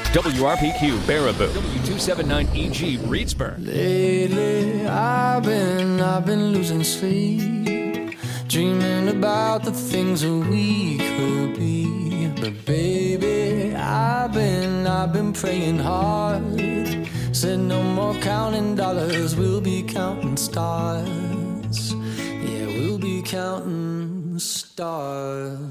WRPQ Baraboo, W279EG Reedsburg. Lately, I've been losing sleep, dreaming about the things that we could be. But baby, I've been praying hard. Said no more counting dollars, we'll be counting stars. Yeah, we'll be counting stars.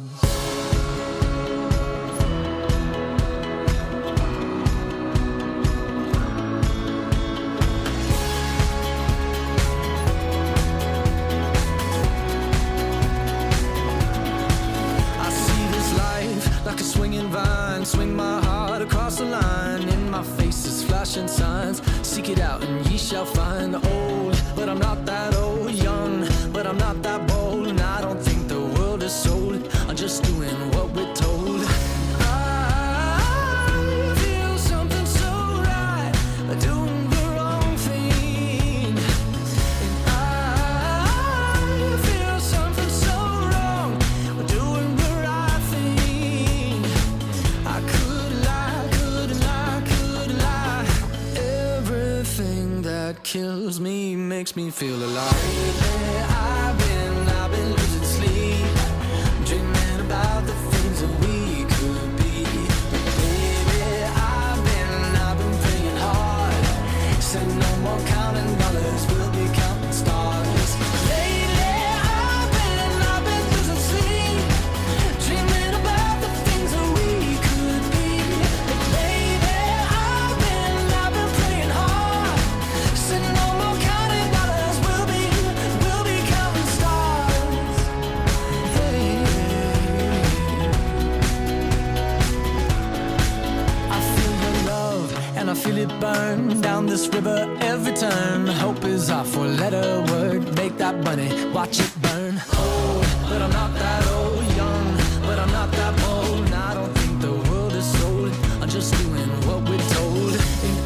Like a swinging vine, swing my heart across the line. In my face is flashing signs. Seek it out and ye shall find. Old, but I'm not that old. Young, but I'm not that bold. And I don't think the world is sold. I'm just doing what we're told. I feel something so right, doing the wrong thing. And I feel something so wrong, doing the right thing. I could lie. Everything that kills me makes me feel alive. I've been losing sleep, dreaming about the things that we could be. Baby, I've been praying hard. Said no more counting dollars, we'll be counting stars. Lately, I've been losing sleep, dreaming about the things that we could be. Baby, I've been praying hard. Said no more counting dollars, we'll be counting stars. Hey. I feel your love and I feel it burn down this river every turn. Hope is our four-letter word. Make that money, watch it burn. Old, but I'm not that old. Young, but I'm not that bold. And I don't think the world is sold. I'm just doing what we're told. And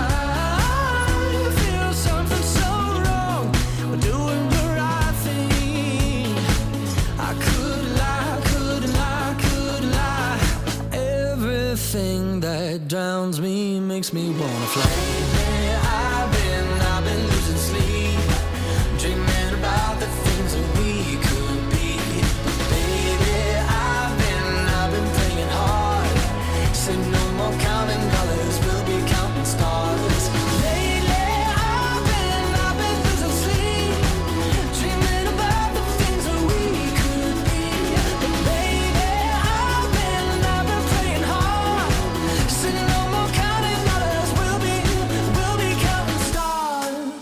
I feel something so wrong. We're doing the right thing. I couldn't lie. Everything that drowns me makes me wanna fly. I've been losing sleep, dreaming about the things that we could be. Baby, I've been praying hard. Said no more counting dollars, we'll be counting stars. Lately, I've been losing sleep, dreaming about the things that we could be. But baby, I've been praying hard. Said no more counting dollars, we'll be counting stars.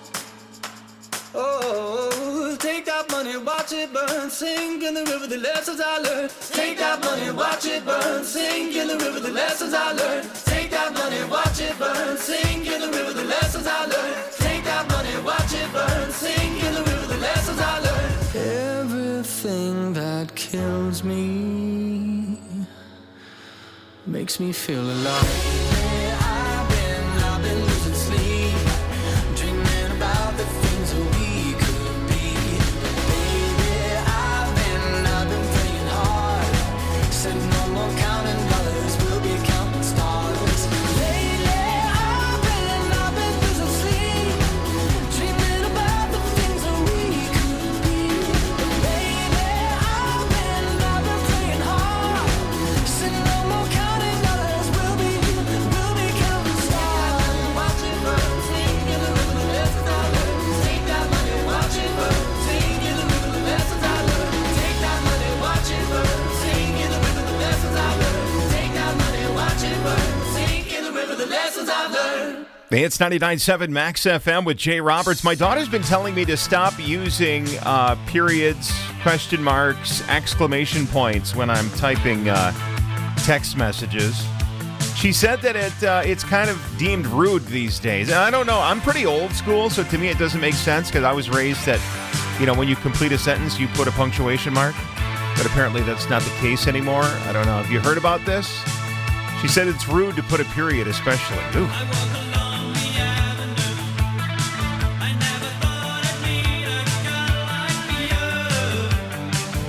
Oh, take that money, watch it burn, sink in the river, the lessons I learned. Take that money, watch it burn, sink in the river, the lessons I learned. Take that money, watch it burn, sink in the river, the lessons I learned. Take that money, watch it burn, sink in the river, the lessons I learned. Everything that kills me makes me feel alive. I've been losing sleep, dreaming about the things that we could be. Baby, I've been praying hard. Said no more counting dollars, we'll be counting stars. Lately, I've been losing sleep, dreaming about the things that we could be. Baby, I've been praying hard. Said no more counting dollars, we'll be counting stars. Watch it burn, sing in the river, the lessons I learned. Take that money, watch it burn, sing in the river, the lessons I learned. Take that money, watch it burn, sing in the river, the lessons I learned. Take that money, watch it burn, sing in the river, the lessons I've learned. It's 99.7 Max FM with Jay Roberts. My daughter's been telling me to stop using periods, question marks, exclamation points when I'm typing text messages. She said that it's kind of deemed rude these days. And I don't know. I'm pretty old school, so to me it doesn't make sense because I was raised that, when you complete a sentence, you put a punctuation mark. But apparently that's not the case anymore. I don't know. Have you heard about this? She said it's rude to put a period, especially. Ooh.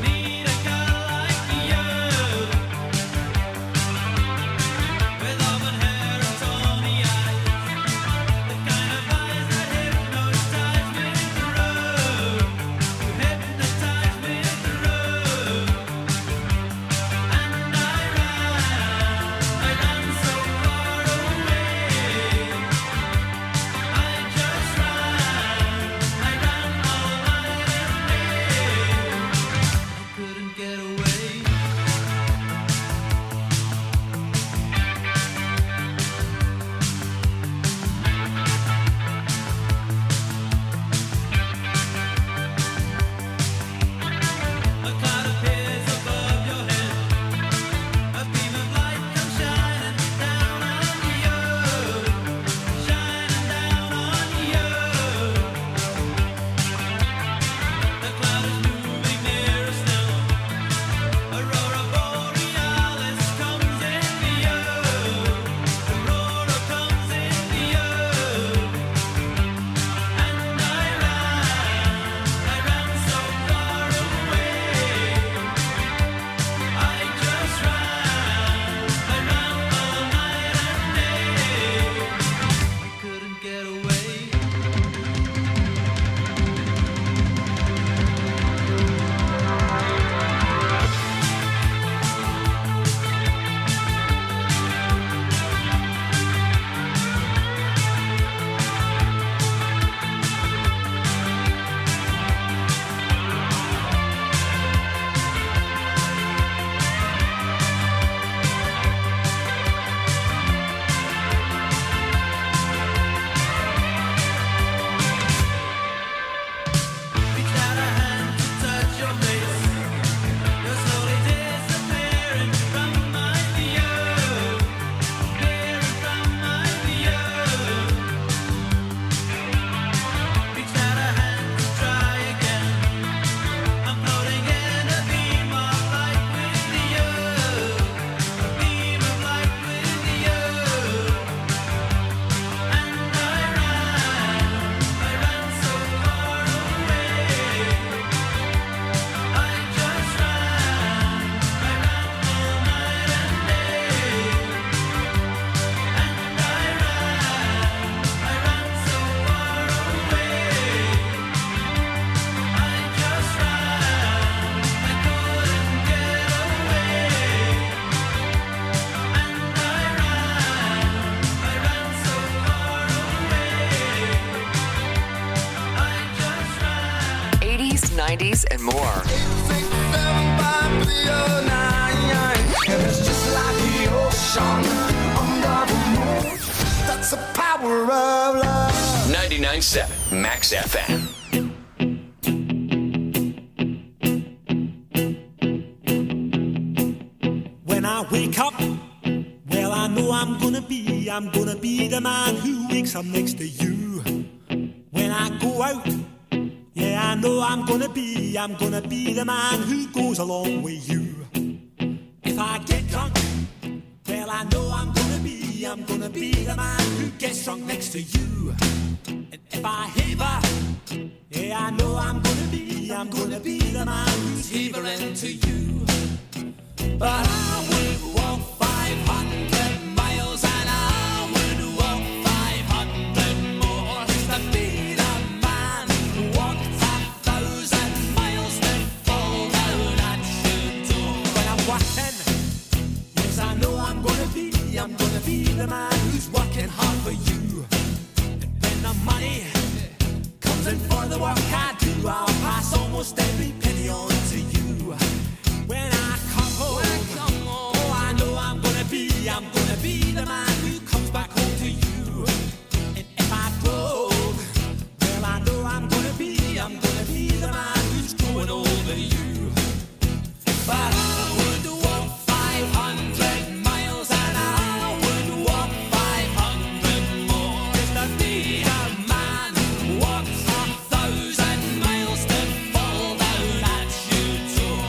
With all the 90s, and more. It's just like the ocean under the moon. That's the power of love. 99.7 Max FM. When I wake up, well, I know I'm gonna be the man who wakes up next to you. When I go out, yeah, I know I'm gonna be the man who goes along with you. If I get drunk, well, I know I'm gonna be the man who gets drunk next to you. And if I haver, yeah, I know I'm gonna be the man who's havering to you. But I would walk 500 miles and I would walk 500 more just to be the man who walked 1,000 miles to fall down at your door. When I'm walking, yes, I know I'm gonna be the man who's working hard for you. And when the money comes in for the work I do, I'll pass almost every penny on to you. When I come home, oh, I know I'm gonna be the man who comes back home to you. And if I broke, well, I know I'm gonna be the man who's growing over you. But I would walk 500 miles and I would walk 500 more just to be the man who walks 1,000 miles to fall down at your door.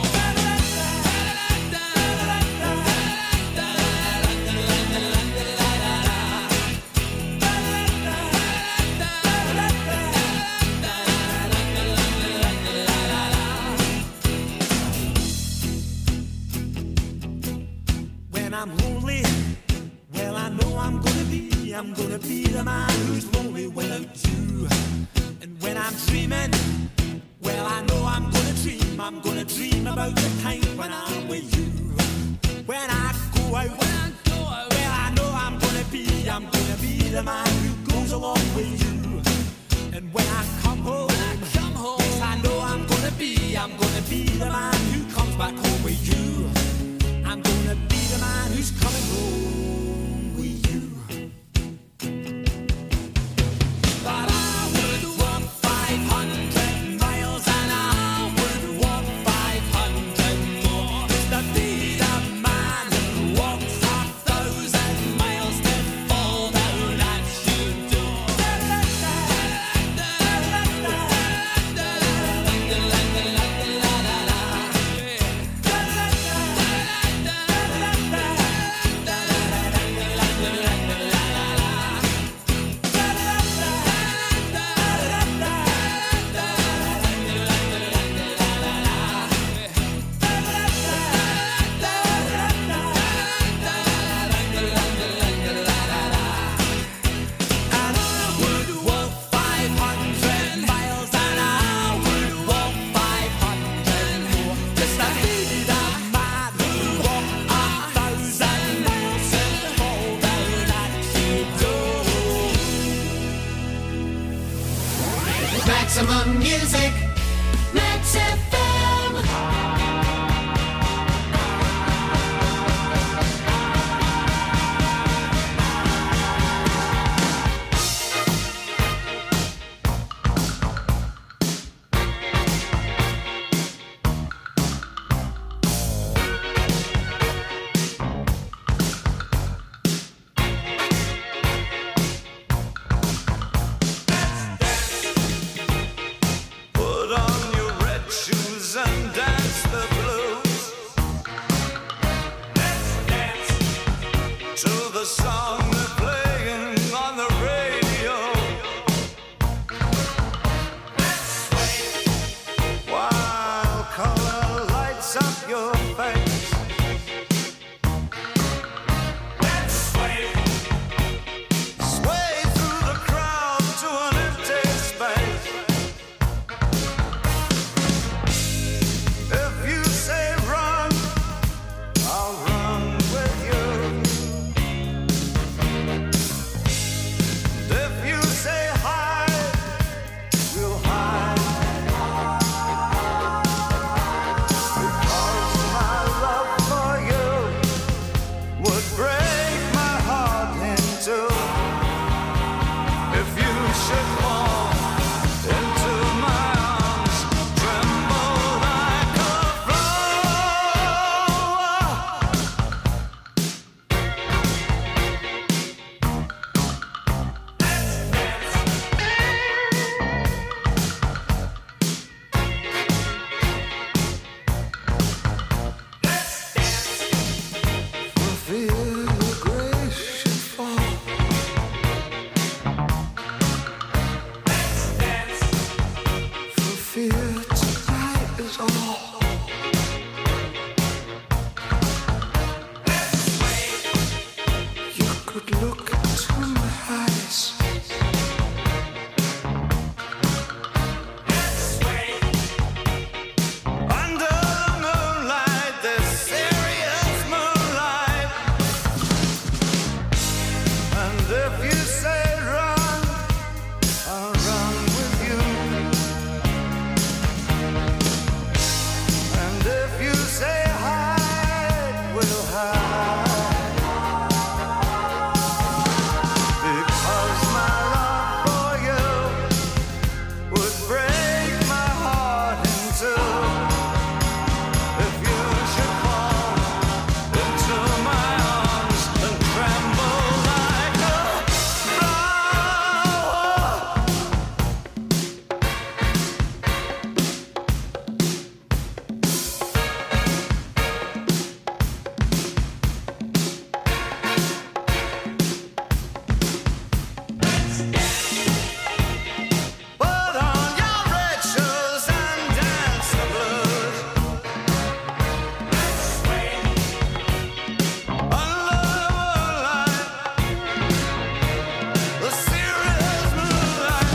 When I'm lonely, well, I know I'm gonna be the man who's lonely without you. And when I'm dreaming, well, I know I'm gonna dream about the time when I'm with you. When I go out, well, I know I'm gonna be the man who goes along with you. And when I come home, yes, I know I'm gonna be the man who comes back home with you. I'm gonna be the man who's coming home with you. But I would walk 500 miles and I would walk 500 more just to be the man who walks 1,000 miles to fall down at your door. And I would walk 500 miles and I would walk 500 more just to be the man who walked 1,000 miles to fall down at your door. Maximum music, Max FM. Put look into my eyes. Under the moonlight, this serious moonlight. And if you say run, I'll run with you. And if you say hide, we'll hide. Because my love for you would break my heart in two. If you should fall into my arms and tremble like a flower. Put on your red shoes and dance the blues. Under the moonlight, the serious moonlight.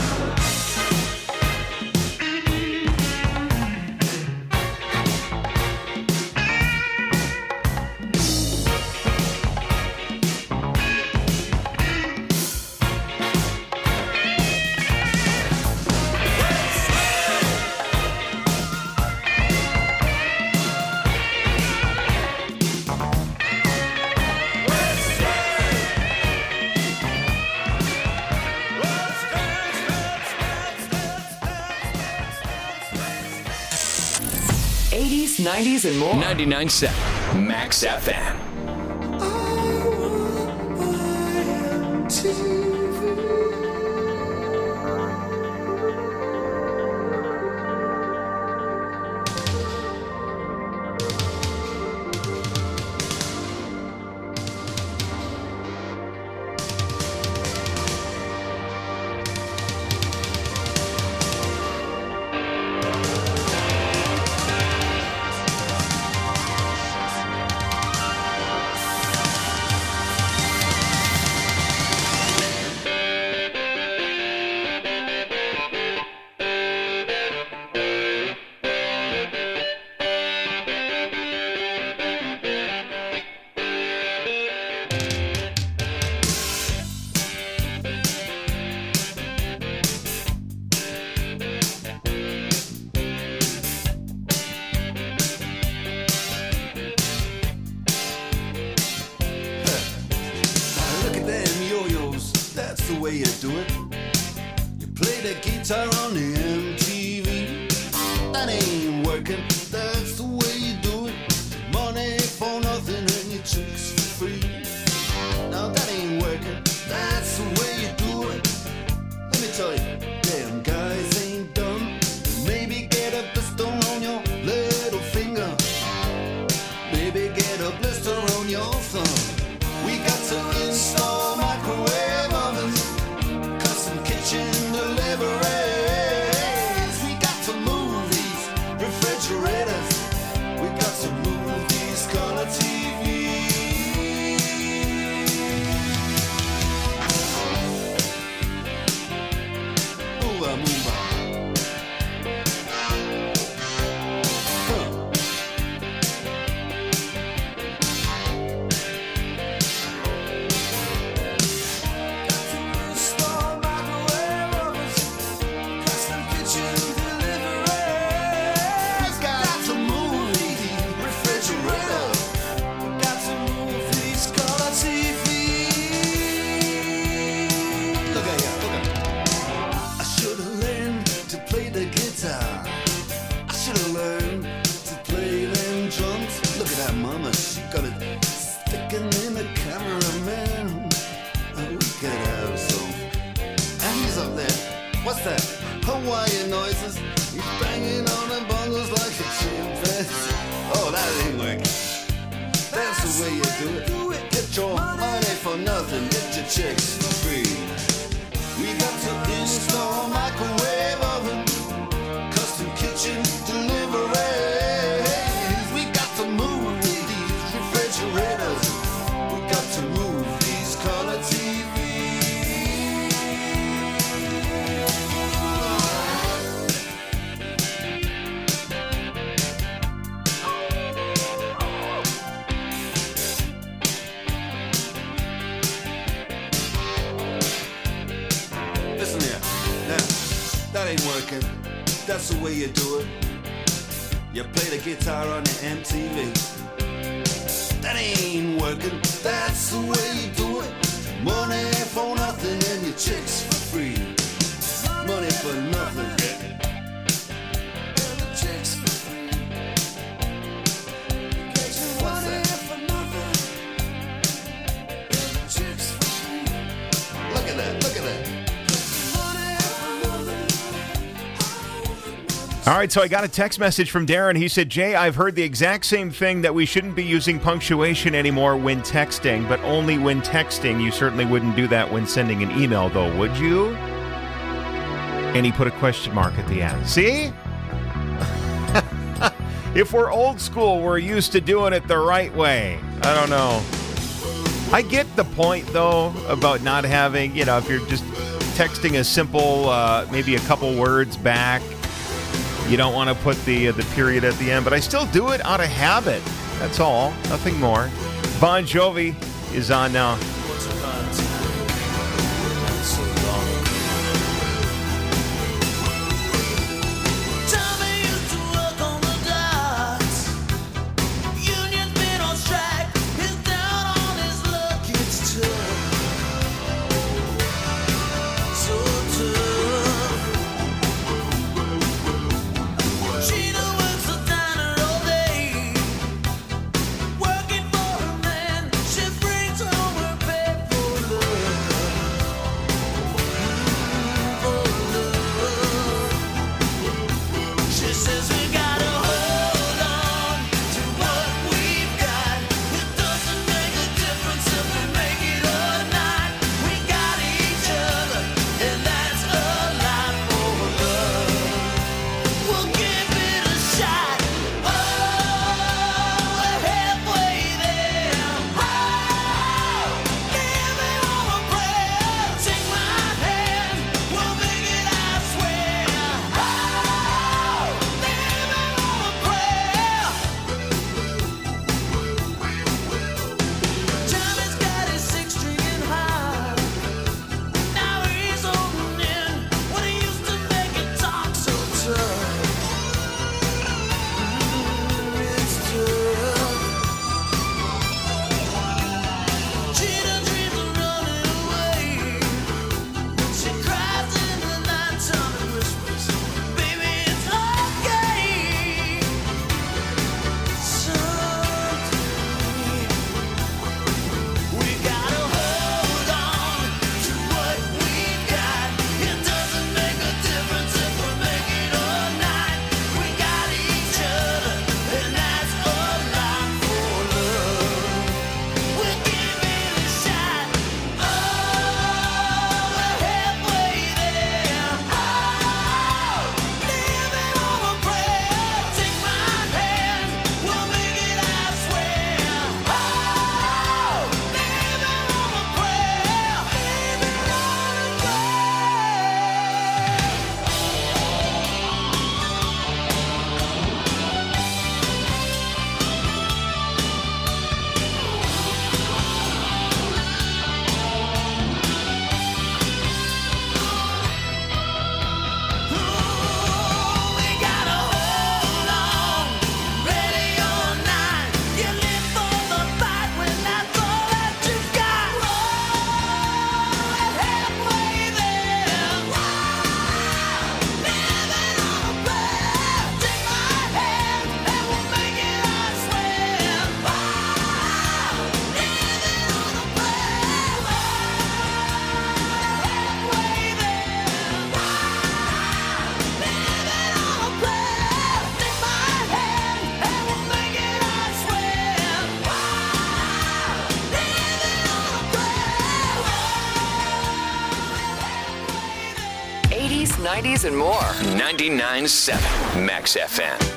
'80s, '90s, and more. 99.7 Max FM. Look at them yo-yos, that's the way you do it. You play the guitar on the MTV. That ain't working, that's the way you do it. Money for nothing and your chicks for free. Now that ain't working, that's the way you do it. Let me tell you, damn guys ain't dumb. Maybe get a blister on your little finger. Maybe get a blister on your thumb. We got to install microwave ovens, custom kitchen deliveries. We got to move these refrigerators. We got to move these color TVs. ain't working. That's the way you do it. You play the guitar on the MTV. That ain't working. That's the way you do it. Money for nothing and your chicks for free. Money for nothing. And the chicks for free. What's that? For nothing. And the chicks for free. Look at that. Look at that. All right, so I got a text message from Darren. He said, Jay, I've heard the exact same thing, that we shouldn't be using punctuation anymore when texting, but only when texting. You certainly wouldn't do that when sending an email, though, would you? And he put a question mark at the end. See? If we're old school, we're used to doing it the right way. I don't know. I get the point, though, about not having, if you're just texting a simple, maybe a couple words back, you don't want to put the period at the end, but I still do it out of habit. That's all. Nothing more. Bon Jovi is on now. '80s, '90s, and more. 99.7 Max FM.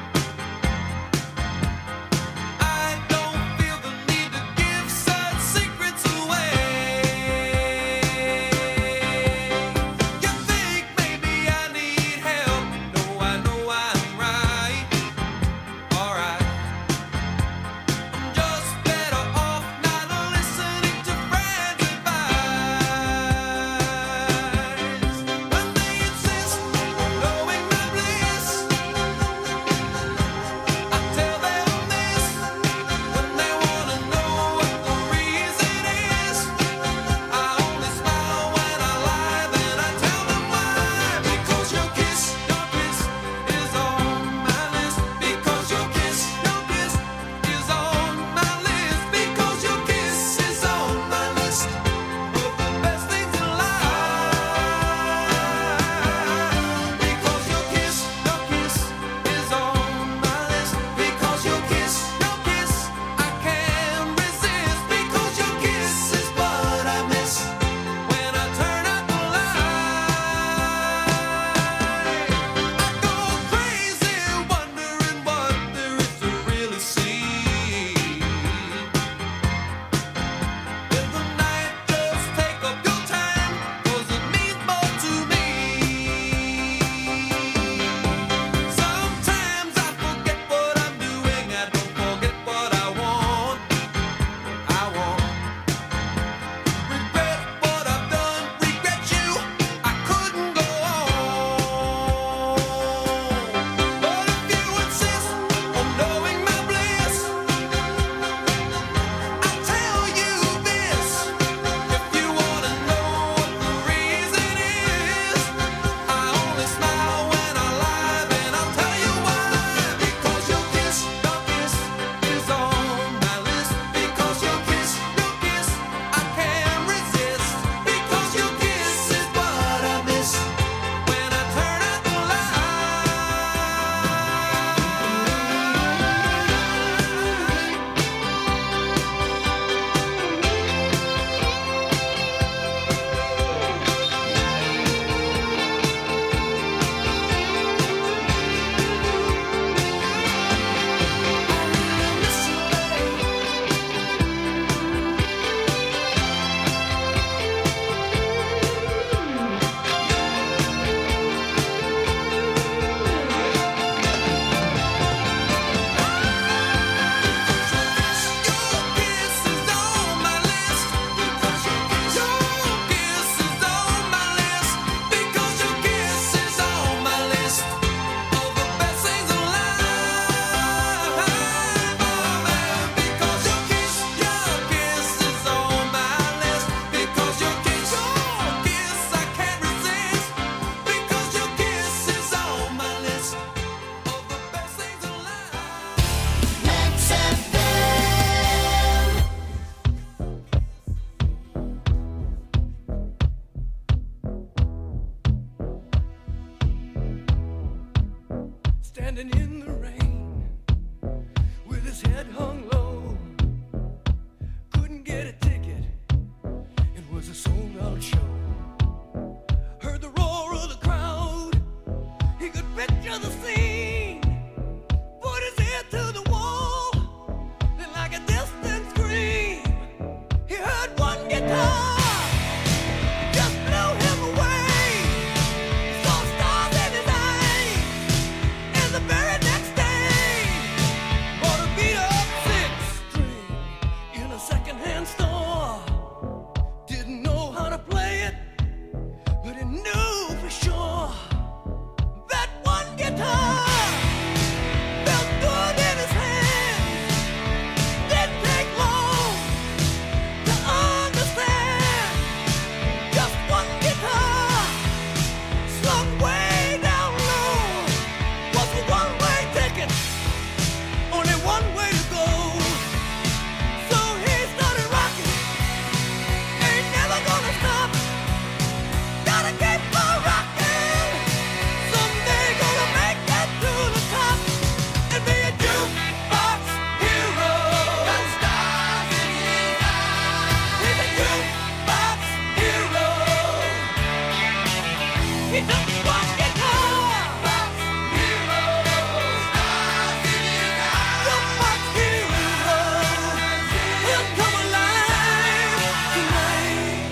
I don't feel the need to give such secrets. head hung low. Couldn't get a ticket. It was a sold-out show. Heard the roar of the crowd. He could picture the scene. Put his ear to the wall. Then like a distant scream, he heard one guitar. Just blew him away. He saw stars in his eyes. And the very next day, bought a beat-up six-string in a second-hand store. Didn't know how to play it, but he knew for sure that one guitar felt good in his hands. Didn't take long to understand. Just one guitar slung way down low was a one-way ticket, only one way to go. So he started rocking, ain't never gonna stop. Gotta keep on rocking, someday gonna make it to the top and be a jukebox hero. Got stars in his eyes. He's a jukebox hero. He took one guitar, box hero. Stars in his eyes. Jukebox hero. He'll come alive tonight.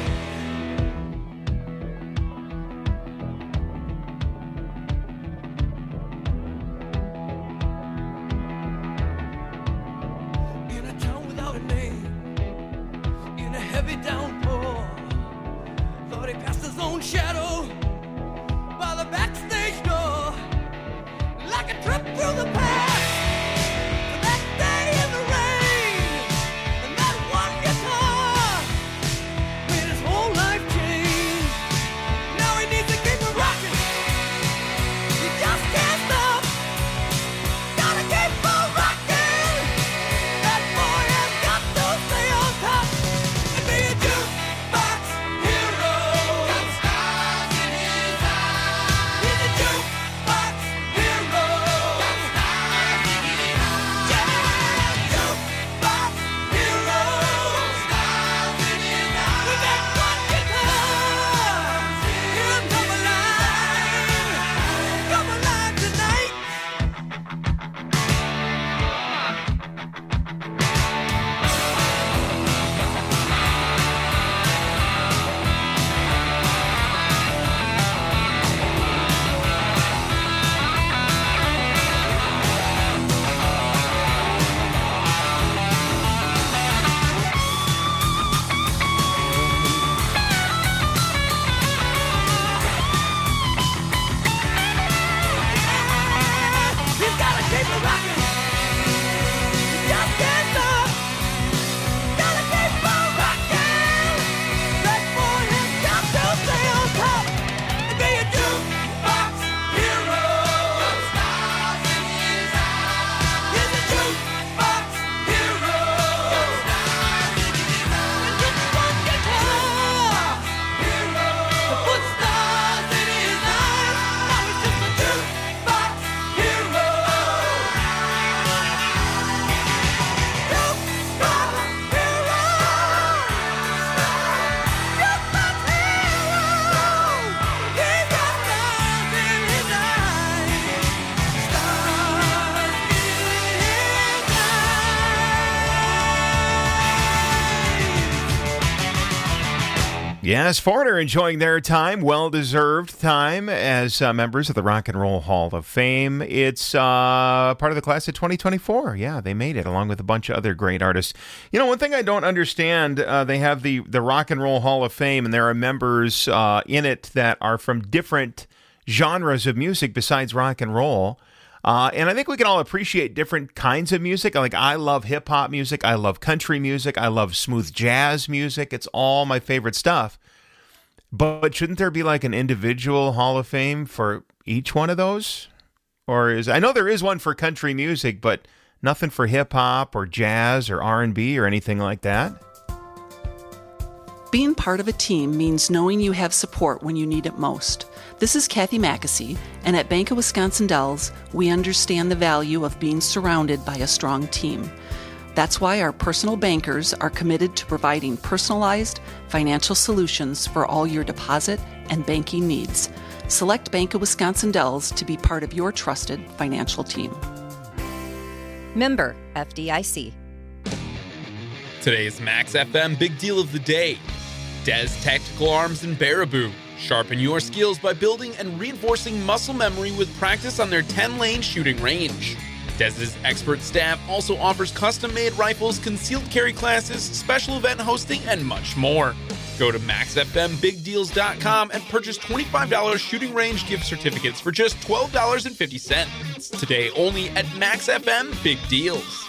In a town without a name, in a heavy downpour, thought he passed his own shadow by the backstage door, like a trip through the past. The next day in the rain, and that one guitar made his whole life change. Now he needs to keep it rocking. He just can't stop. Gotta keep on rocking. That boy has got to stay on top and be a jukebox hero. Got stars in his eyes. He's a jukebox hero. Got stars in his eyes. Yeah, jukebox hero. Stars in his eyes. With that one guitar, he'll come alive tonight. He's gotta keep it rocking. Just can't stop. Gotta keep on rocking. That boy has got to stay on top and be a jukebox hero. Got stars in his eyes. He's a jukebox hero. Got stars in his eyes. And just one guitar hero. To put stars in his eyes. Now he's just a jukebox hero. Yes, Foreigner enjoying their time, well-deserved time as members of the Rock and Roll Hall of Fame. It's part of the class of 2024. Yeah, they made it along with a bunch of other great artists. You know, one thing I don't understand, they have the Rock and Roll Hall of Fame, and there are members in it that are from different genres of music besides rock and roll. And I think we can all appreciate different kinds of music. Like, I love hip-hop music. I love country music. I love smooth jazz music. It's all my favorite stuff. But shouldn't there be like an individual Hall of Fame for each one of those? Or I know there is one for country music, but nothing for hip-hop or jazz or R&B or anything like that? Being part of a team means knowing you have support when you need it most. This is Kathy Mackesy, and at Bank of Wisconsin Dells, we understand the value of being surrounded by a strong team. That's why our personal bankers are committed to providing personalized financial solutions for all your deposit and banking needs. Select Bank of Wisconsin Dells to be part of your trusted financial team. Member FDIC. Today's Max FM Big Deal of the Day. Des Tactical Arms in Baraboo. Sharpen your skills by building and reinforcing muscle memory with practice on their 10-lane shooting range. Des's expert staff also offers custom-made rifles, concealed carry classes, special event hosting, and much more. Go to MaxFMBigDeals.com and purchase $25 shooting range gift certificates for just $12.50. Today only at Max FM Big Deals.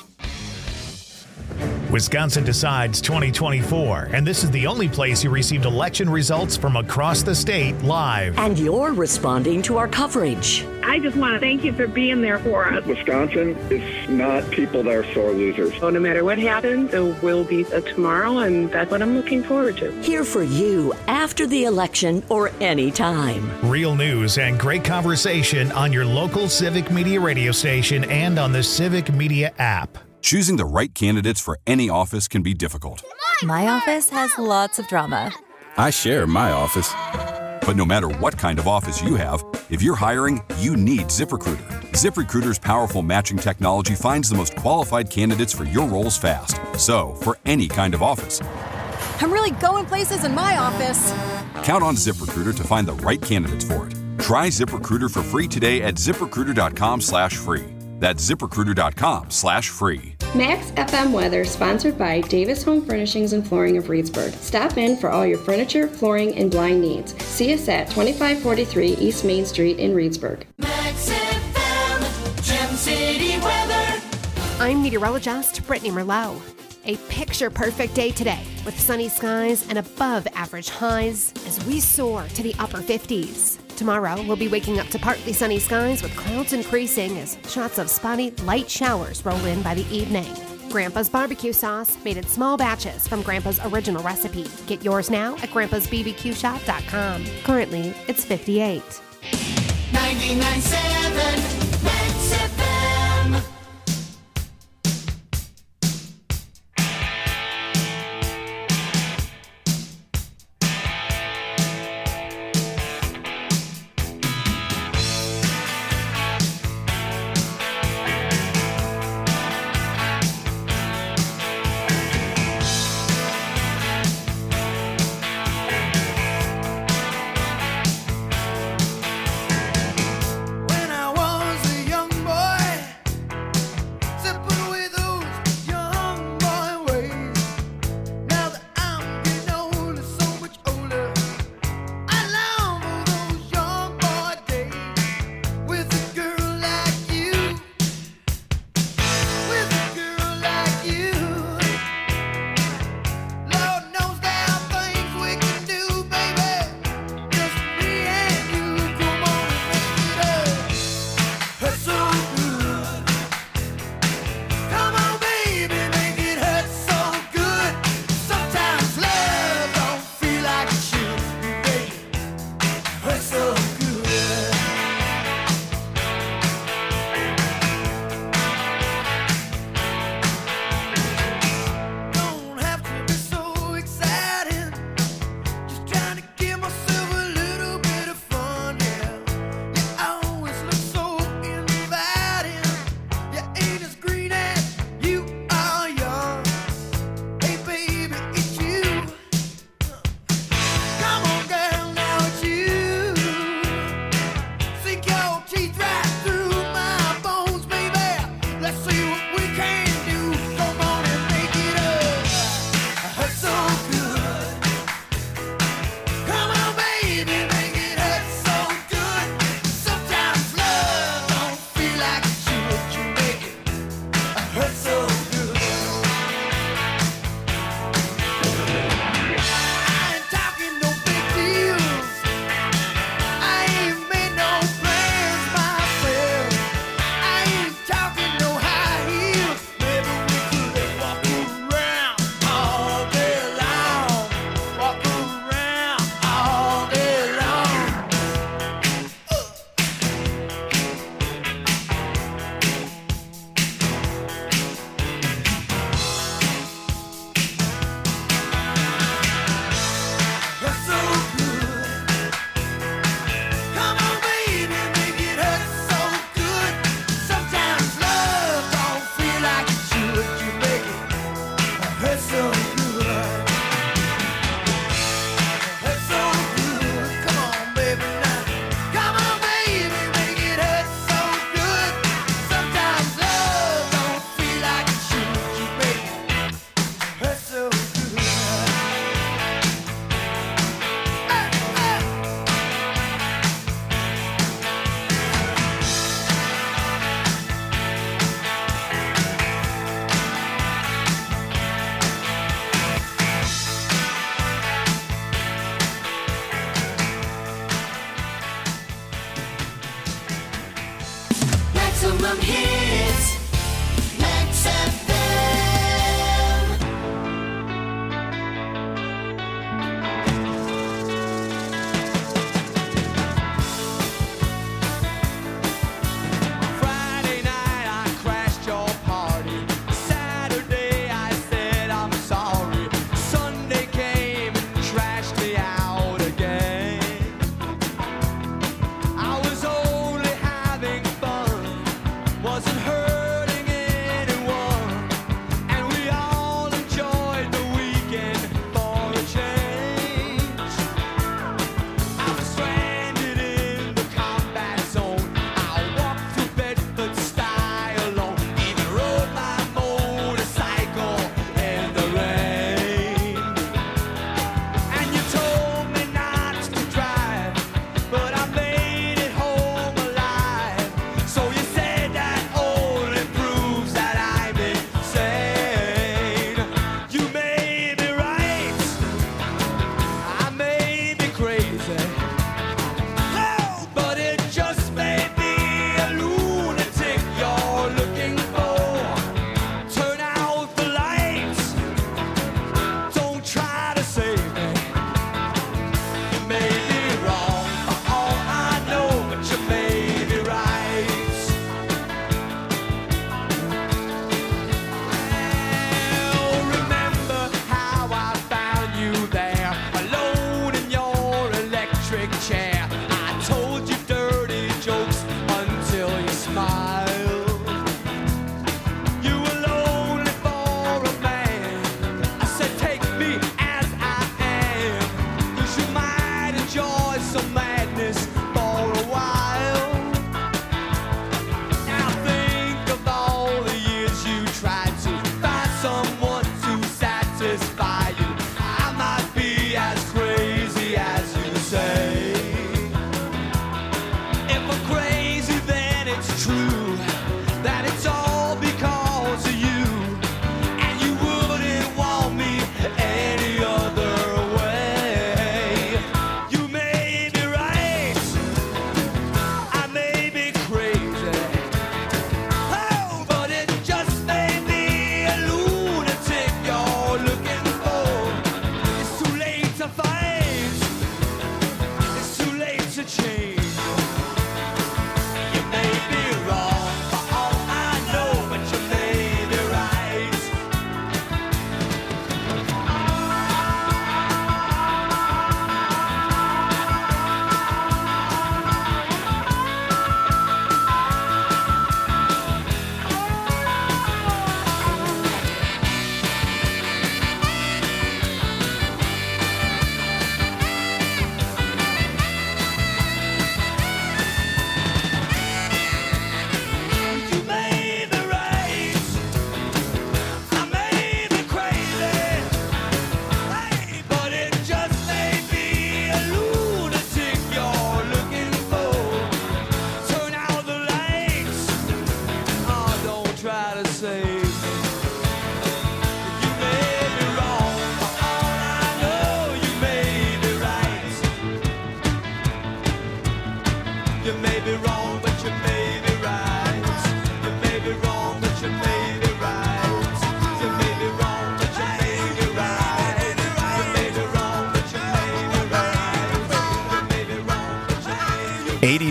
Wisconsin Decides 2024, and this is the only place you received election results from across the state live. And you're responding to our coverage. I just want to thank you for being there for us. Wisconsin is not people that are sore losers. So no matter what happens, there will be a tomorrow, and that's what I'm looking forward to. Here for you after the election or any time. Real news and great conversation on your local Civic Media radio station and on the Civic Media app. Choosing the right candidates for any office can be difficult. My office has lots of drama. I share my office. But no matter what kind of office you have, if you're hiring, you need ZipRecruiter. ZipRecruiter's powerful matching technology finds the most qualified candidates for your roles fast. So, for any kind of office. I'm really going places in my office. Count on ZipRecruiter to find the right candidates for it. Try ZipRecruiter for free today at ZipRecruiter.com/free. That's ZipRecruiter.com/free. Max FM weather sponsored by Davis Home Furnishings and Flooring of Reedsburg. Stop in for all your furniture, flooring, and blind needs. See us at 2543 East Main Street in Reedsburg. Max FM, Gem City weather. I'm meteorologist Brittany Merlot. A picture-perfect day today with sunny skies and above-average highs as we soar to the upper 50s. Tomorrow, we'll be waking up to partly sunny skies with clouds increasing as shots of spotty, light showers roll in by the evening. Grandpa's barbecue sauce made in small batches from Grandpa's original recipe. Get yours now at grandpa'sbbqshop.com. Currently, it's $58. 99.7 Max FM. When I was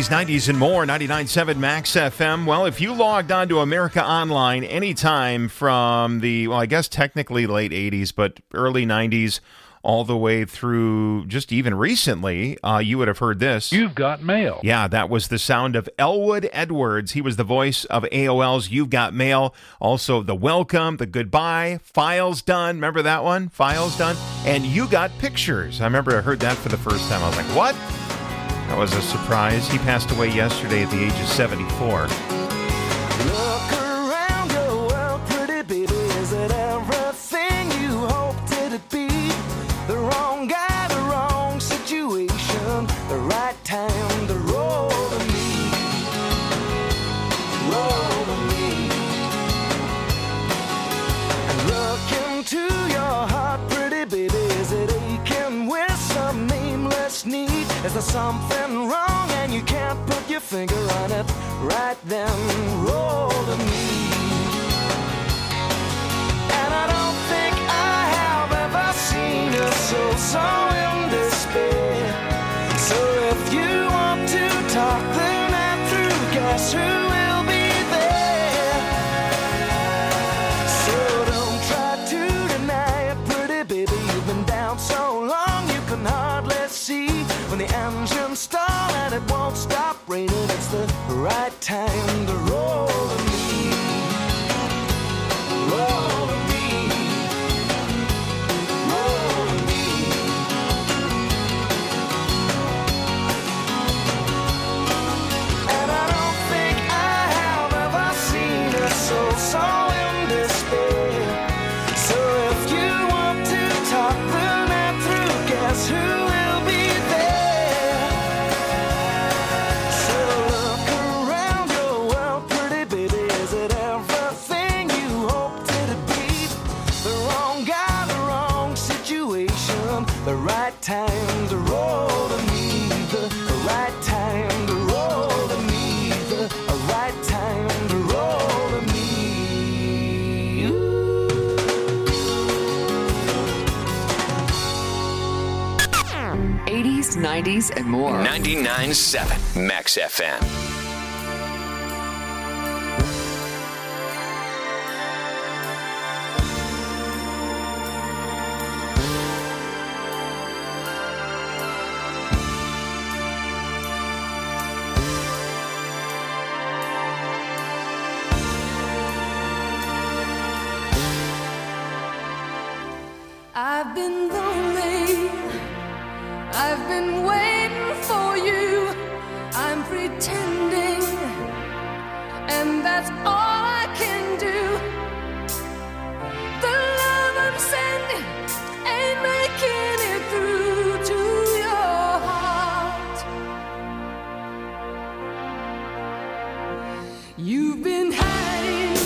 90s, and more, 99.7 Max FM. Well, if you logged on to America Online anytime from the, well, I guess technically late 80s, but early 90s, all the way through just even recently, you would have heard this. You've got mail. Yeah, that was the sound of Elwood Edwards. He was the voice of AOL's You've Got Mail. Also, the welcome, the goodbye, Files Done. Remember that one? Files Done. And You Got Pictures. I remember I heard that for the first time. I was like, what? That was a surprise. He passed away yesterday at the age of 74. Look around your world, pretty baby. Is it everything you hoped it'd be? The wrong guy, the wrong situation, the right time to roll to me. Roll to me. And look into your heart, pretty baby. Is it aching with some nameless need? Is there something wrong and you can't put your finger on it? Right then, roll to me. And I don't think I have ever seen a soul so in despair. So if you want to talk the night through, guess who will be there? So don't try to deny it, pretty baby. You've been down so long you can hardly see. When the engine stall and it won't stop raining, it's the right time to roll to me. Roll to me. Roll to me. And I don't think I have ever seen a soul so in despair. So if you want to talk the night through, guess who will be there? So look around your world, pretty baby. Is it everything you hoped it'd be? The wrong guy, the wrong situation, the right time to roll to me. The right time to roll to me. The right time to roll to me. Ooh. 80s, 90s, and more. 99.7 Max FM. I've been lonely. I've been waiting for you. I'm pretending, and that's all I can do. The love I'm sending ain't making it through to your heart. You've been hiding,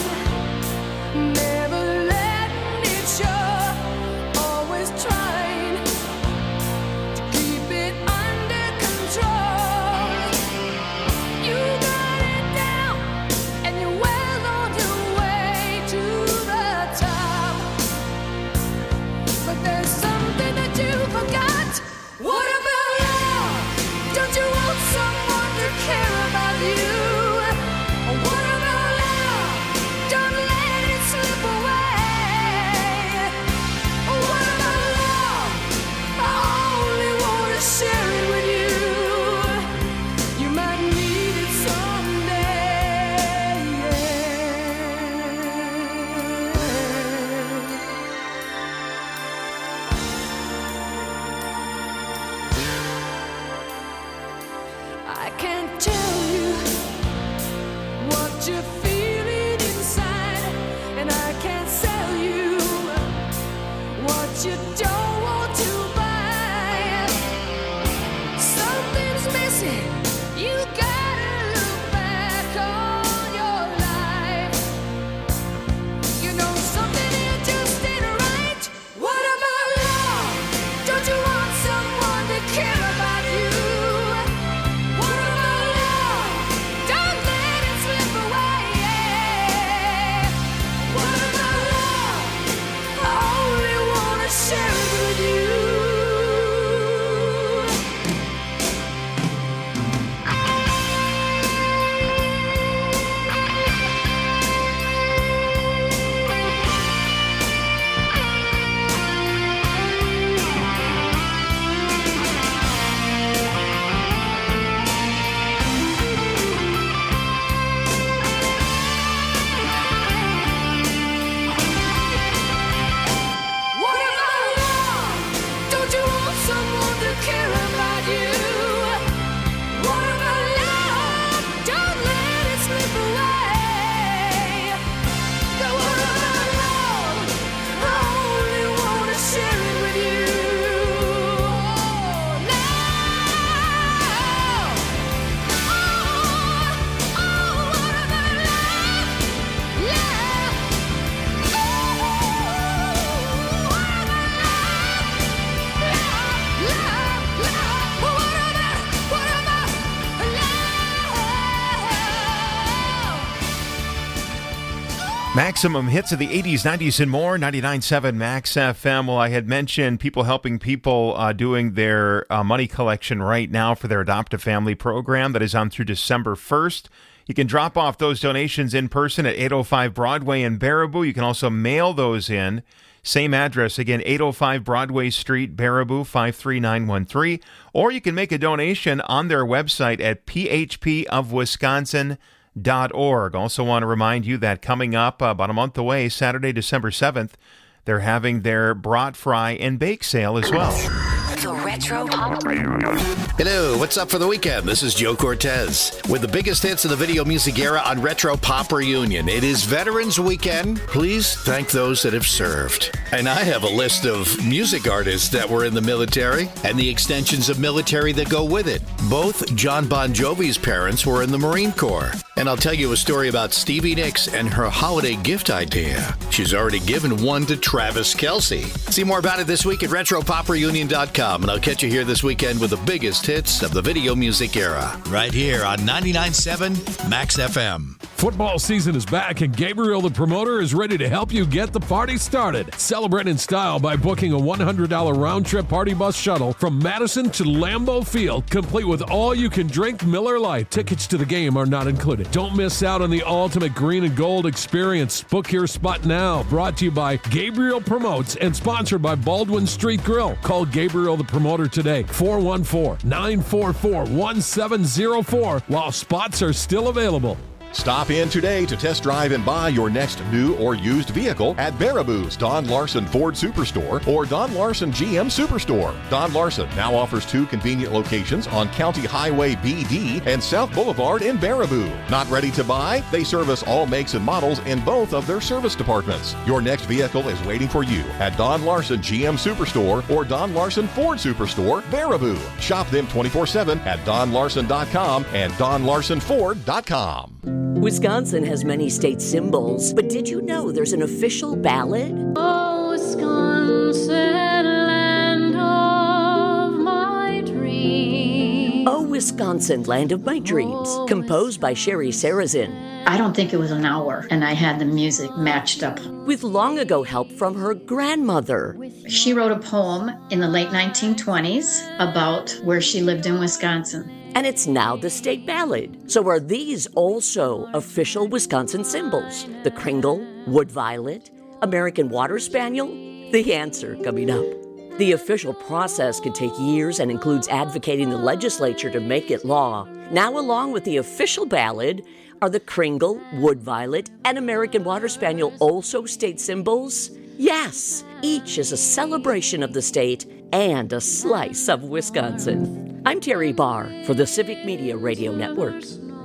never letting it show, always trying to keep it under control. You got it down, and you're well on your way to the top. But there's something that you forgot. What about love? Don't you want someone to care about you? What about love? Don't let it slip away. What about love? I only want to share it with you. You might need it someday. I can't tell you what you're feeling inside, and I can't sell you what you don't want to buy. Something's missing. You gotta look back on your life. You know something here just ain't right. What about love? Don't you want someone to care about you? What about love? Don't let it slip away. What about love? I only wanna share Maximum hits of the 80s, 90s, and more. 99.7 Max FM. Well, I had mentioned people helping people doing their money collection right now for their Adopt a Family program that is on through December 1st. You can drop off those donations in person at 805 Broadway in Baraboo. You can also mail those in. Same address, again, 805 Broadway Street, Baraboo, 53913. Or you can make a donation on their website at phpofwisconsin.org. Also want to remind you that coming up about a month away, Saturday, December 7th, they're having their brat fry and bake sale as well. The Retro Pop Reunion. Hello, what's up for the weekend? This is Joe Cortez with the biggest hits of the video music era on Retro Pop Reunion. It is Veterans Weekend. Please thank those that have served. And I have a list of music artists that were in the military and the extensions of military that go with it. Both John Bon Jovi's parents were in the Marine Corps. And I'll tell you a story about Stevie Nicks and her holiday gift idea. She's already given one to Travis Kelce. See more about it this week at RetroPopReunion.com. And I'll catch you here this weekend with the biggest hits of the video music era. Right here on 99.7 Max FM. Football season is back, and Gabriel the Promoter is ready to help you get the party started. Celebrate in style by booking a $100 round-trip party bus shuttle from Madison to Lambeau Field, complete with all-you-can-drink Miller Lite. Tickets to the game are not included. Don't miss out on the ultimate green and gold experience. Book your spot now. Brought to you by Gabriel Promotes and sponsored by Baldwin Street Grill. Call Gabriel the Promoter today, 414-944-1704, while spots are still available. Stop in today to test drive and buy your next new or used vehicle at Baraboo's Don Larson Ford Superstore or Don Larson GM Superstore. Don Larson now offers 2 convenient locations on County Highway BD and South Boulevard in Baraboo. Not ready to buy? They service all makes and models in both of their service departments. Your next vehicle is waiting for you at Don Larson GM Superstore or Don Larson Ford Superstore, Baraboo. Shop them 24/7 at donlarson.com and donlarsonford.com. Wisconsin has many state symbols, but did you know there's an official ballad? Oh, Wisconsin, land of my dreams. Oh, Wisconsin, land of my dreams, composed by Sherry Sarazin. I don't think it was an hour, and I had the music matched up. With long ago help from her grandmother. She wrote a poem in the late 1920s about where she lived in Wisconsin. And it's now the state ballad. So are these also official Wisconsin symbols? The Kringle, Wood Violet, American Water Spaniel? The answer coming up. The official process can take years and includes advocating the legislature to make it law. Now, along with the official ballad, are the Kringle, Wood Violet, and American Water Spaniel also state symbols? Yes, each is a celebration of the state and a slice of Wisconsin. I'm Terry Barr for the Civic Media Radio Network.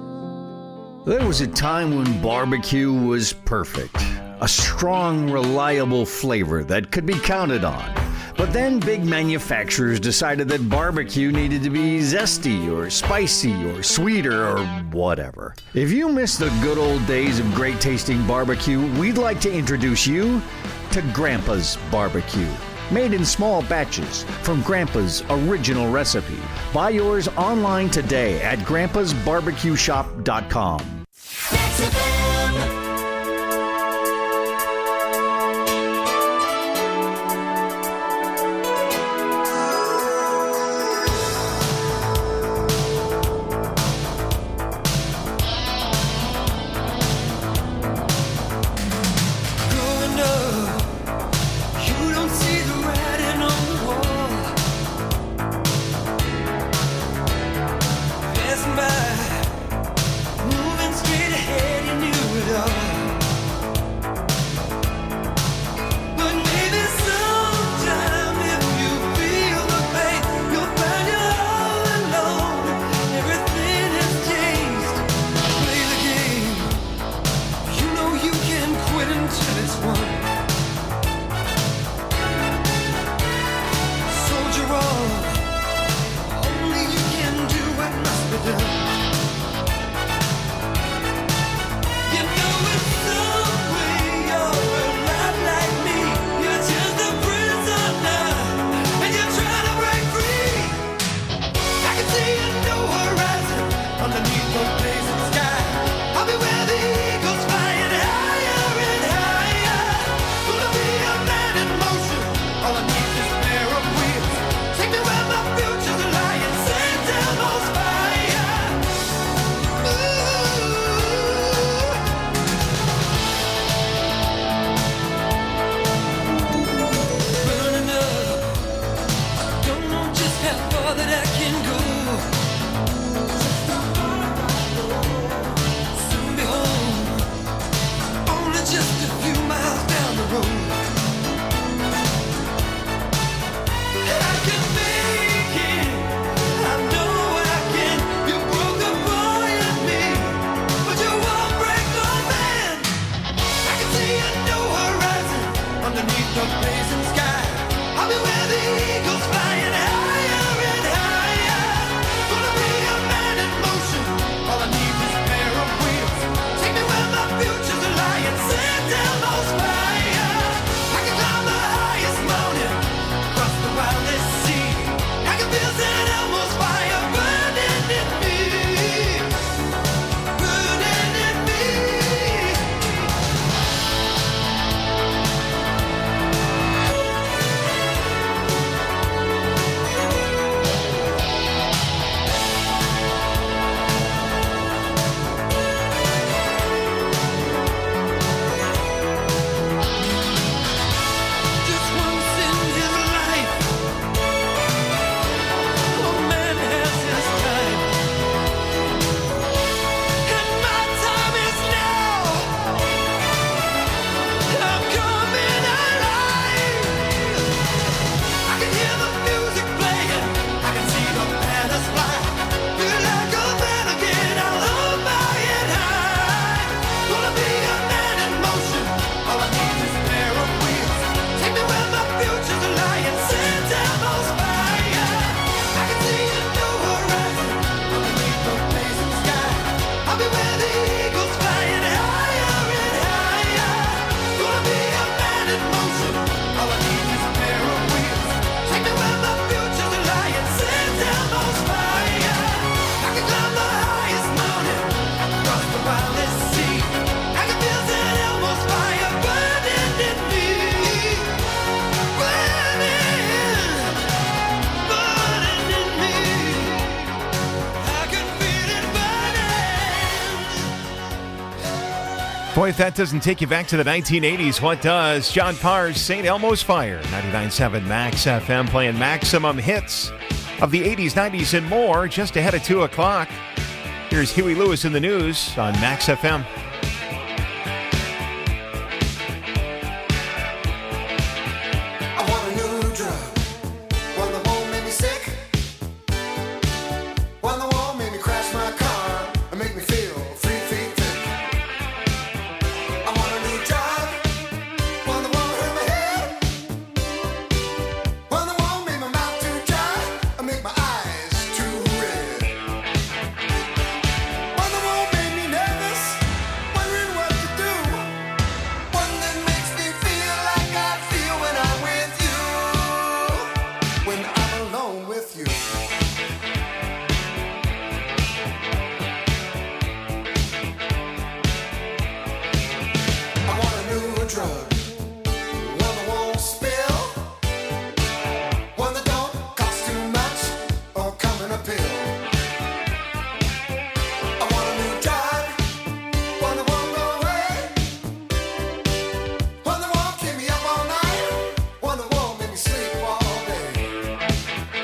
There was a time when barbecue was perfect. A strong, reliable flavor that could be counted on. But then big manufacturers decided that barbecue needed to be zesty or spicy or sweeter or whatever. If you miss the good old days of great tasting barbecue, we'd like to introduce you to Grandpa's Barbecue. Made in small batches from Grandpa's original recipe. Buy yours online today at grandpasbarbecueshop.com. Moving straight ahead, you knew Underneath the blazing sky, I'll be where the eagles flying higher and higher. Gonna be a man in motion. All I need is a pair of wheels. Take me where my future's lying. Set down those fire. I can climb the highest mountain, cross the wildest sea. I can feel St. Elmo's fire burning in me, burning in me. Just once in his life, a man has his time, and my time is now. I'm coming alive. I can hear the music playing, I can see the banners fly. Feel like a man again, I'll hold my head high. Gonna be a man in motion. All I need is a pair of wheels. Take me where my future's lying. Set down those fire. I can see a new horizon underneath the blazing sky. I'll be where the eagles flying higher and higher. Gonna be a man in motion. All I need is a pair of wheels. Take me where my future's lying. Set down those fire. I can climb the highest mountain, cross the wildest sea. I can feel St. Elmo's fire burning in me, burning in me. I can feel it burning. Boy, if that doesn't take you back to the 1980s, what does? John Parr's St. Elmo's Fire. 99.7 Max FM playing maximum hits of the 80s, 90s, and more just ahead of 2 o'clock. Here's Huey Lewis in the news on Max FM.